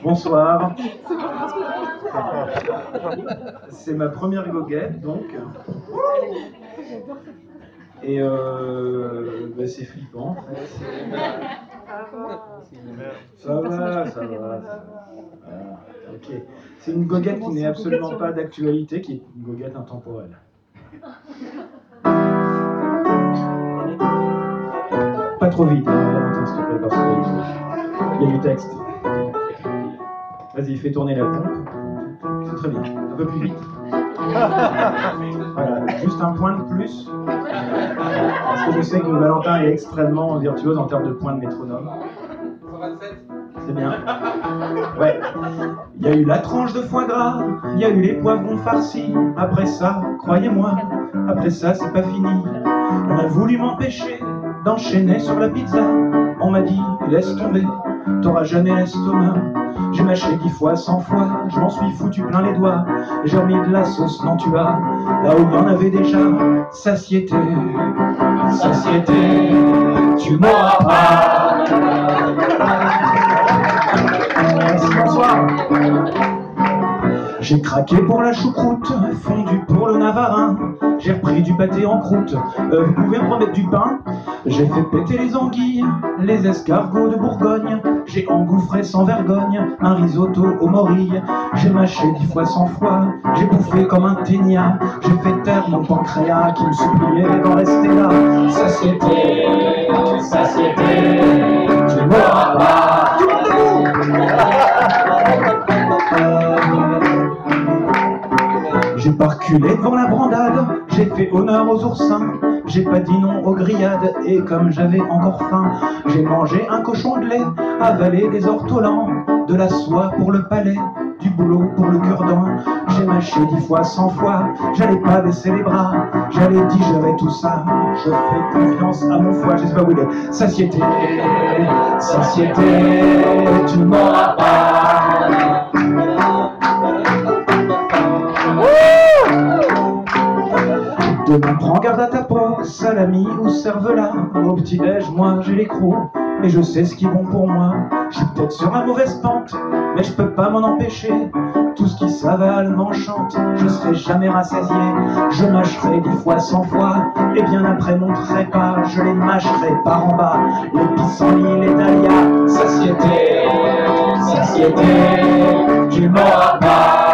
Bonsoir. C'est ma première goguette, donc. Et c'est flippant. Ça va. Ok. C'est une goguette qui n'est absolument pas d'actualité, qui est une goguette intemporelle. Pas trop vite, hein, Valentin, s'il te plaît, parce qu'il y a du texte. Vas-y, fais tourner la pompe. C'est très bien. Un peu plus vite. Voilà, juste un point de plus. Parce que je sais que Valentin est extrêmement virtuose en termes de points de métronome. 127. C'est bien. Ouais. Il y a eu la tranche de foie gras, il y a eu les poivrons farcis. Après ça, croyez-moi, après ça, c'est pas fini. On a voulu m'empêcher d'enchaîner sur la pizza. On m'a dit, laisse tomber, t'auras jamais l'estomac. J'ai mâché 10 fois, 100 fois, je m'en suis foutu plein les doigts. J'ai remis de la sauce Nantua, là où il y en avait déjà. Satiété, satiété, tu m'auras pas. Bonsoir. J'ai craqué pour la choucroute, fondu pour le navarin. J'ai repris du pâté en croûte, vous pouvez me remettre du pain. J'ai fait péter les anguilles, les escargots de Bourgogne. J'ai engouffré sans vergogne un risotto aux morilles. J'ai mâché 10 fois 100 fois, j'ai bouffé comme un ténia. J'ai fait taire mon pancréas qui me suppliait d'en rester là. Satiété, satiété, tu m'auras pas. Tout le monde debout. J'ai pas reculé devant la brandade, j'ai fait honneur aux oursins. J'ai pas dit non aux grillades, et comme j'avais encore faim, j'ai mangé un cochon de lait, avalé des ortolans, de la soie pour le palais, du boulot pour le cure-dent. J'ai mâché 10 fois, 100 fois, j'allais pas baisser les bras, j'allais digérer tout ça. Je fais confiance à mon foie, je sais pas où il est. Satiété, satiété, tu m'auras pas. Demain, prends garde à ta peau, salami ou cervelas. Au petit-déj, moi j'ai les crocs, et je sais ce qui est bon pour moi. Je suis peut-être sur ma mauvaise pente, mais je peux pas m'en empêcher. Tout ce qui s'avale m'enchante, je serai jamais rassasié. Je mâcherai 10 fois, 100 fois, et bien après mon trépas, je les mâcherai par en bas. Les pissenlits, les dahlias, satiété, satiété, tu m'auras pas.